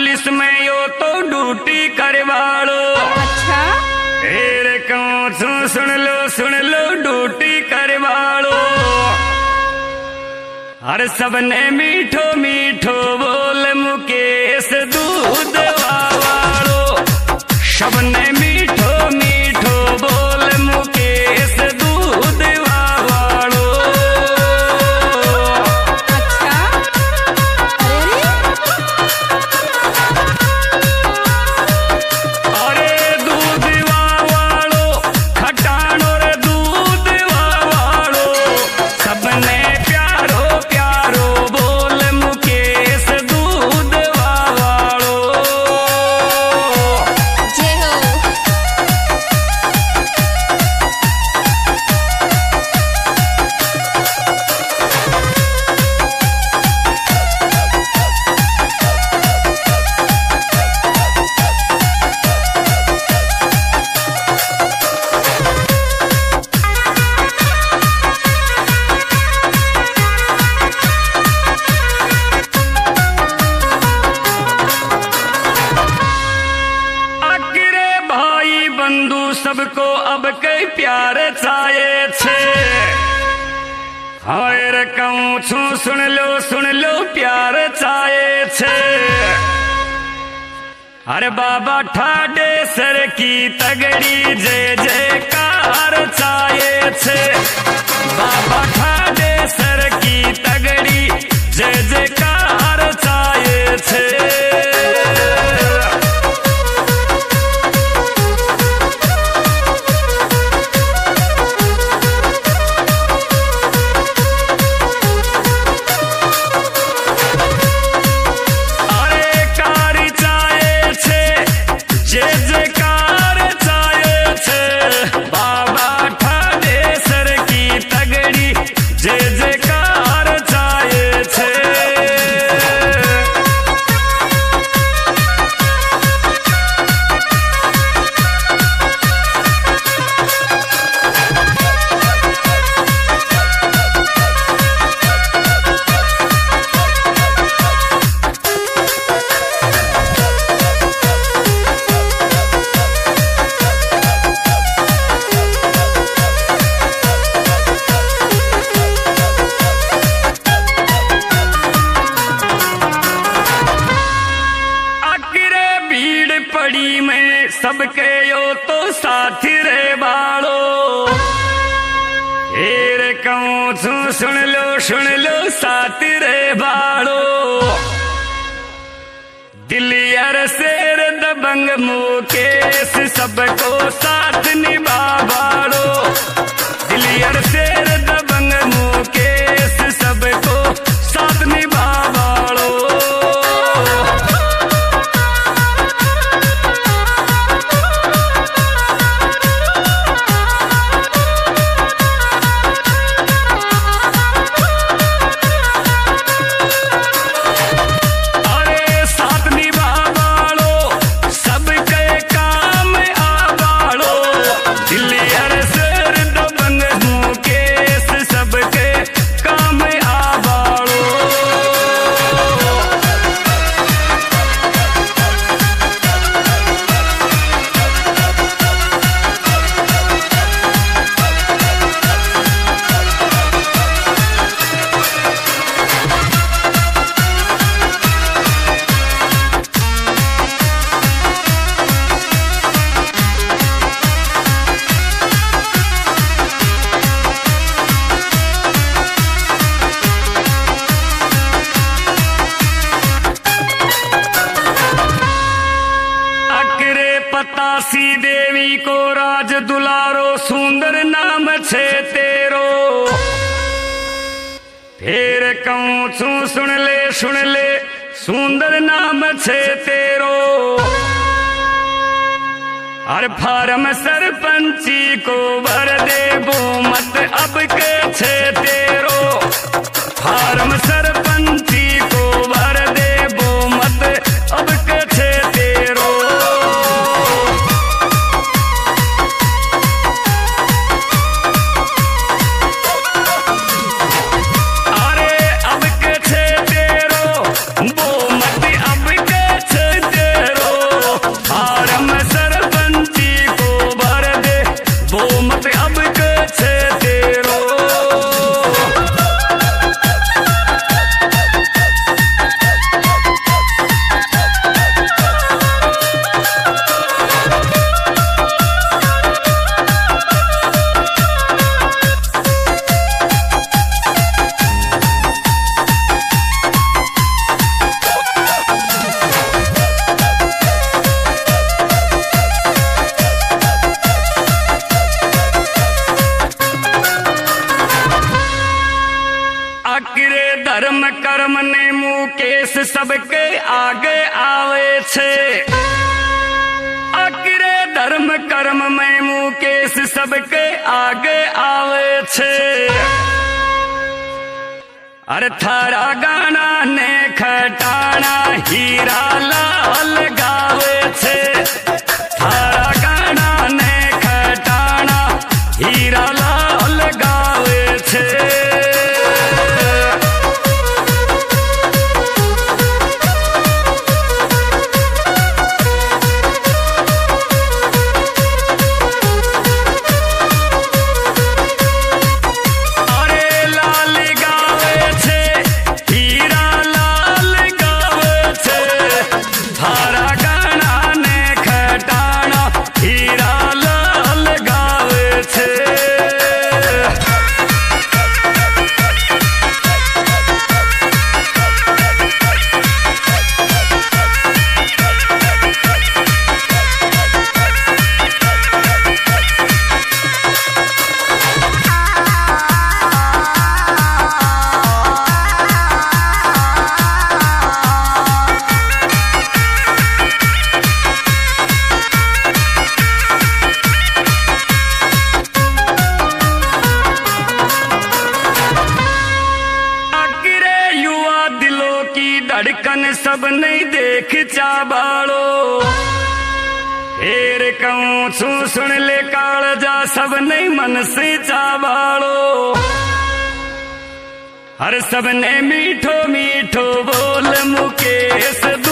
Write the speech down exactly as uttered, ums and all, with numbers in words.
Police में यो तो ड्यूटी करवाड़ो। अच्छा फिर कहूँ छू सुन लो सुन लो ड्यूटी करवाड़ो। हर सबने मीठो मीठो बोल मुकेश दूध वावाड़ो। सबने मीठो मीठो बोल मुकेश दूध वावाड़ो। अच्छा अरे दूध वावाड़ो खटाणो रे दूध वावाड़ो। सबने प्यारो प्यारो बोल मुकेश दूध वावाड़ो। जय हो। अकरे भाई बंधु सबको अब कई प्यार छाए छे। हायर कहूँ छू सुन लो सुन लो प्यार छाए छे। अरे बाबा ठाडे सर की तगड़ी जय जयकार छाए छे। बाबा ठाडे सर की तगड़ी जय जयकार छाए छे। अरे कारी चाहे छे जय जयकार चाहे छे। बाबा ठाडे सर की तगड़ी जय जयकार चाहे छे। अकरे भीड़ पड़ी में सबके यो तो साथी रे बाड़ो। फिर कहूँ छू सुन लो सुन लो साथी रे बाड़ो। दिलियर शेर दबंग मुकेश सबको साथ निभा बाड़ो। दिलियर शेर दबंग मुकेश सबको साथ निभा बाड़ो। अरे साथ निभा बाड़ो सबके काम आ बाड़ो। दिलियर शेर दबंग मुकेश सबके काम आ बाड़ो। अकरे पतासी देवी को राज दुलारो सुंदर नाम छे तेरो। फिर कहूँ छू सुन ले सुन ले सुंदर नाम छे तेरो। हर फार्म सरपंची को भर दे मत अब के छे तेरो। फार्म सरपंची को भर दे मत अब के छे तेरो। अरे अब के छे तेरो वो मत अब के छे सबके आगे आवे छे। अकरे धर्म कर्म में मुकेश सबके आगे आवे छे। अरे थारा गाना ने खटाना हीरा लाल गावे छे। थारा गाना ने खटाना हीरा लाल गावे छे। धड़कन सब नहीं देख चाबालो। हेर कहूँ छू सुन ले कालजा सब नहीं मन से चाबालो। हर सब ने मीठो मीठो बोल मुकेश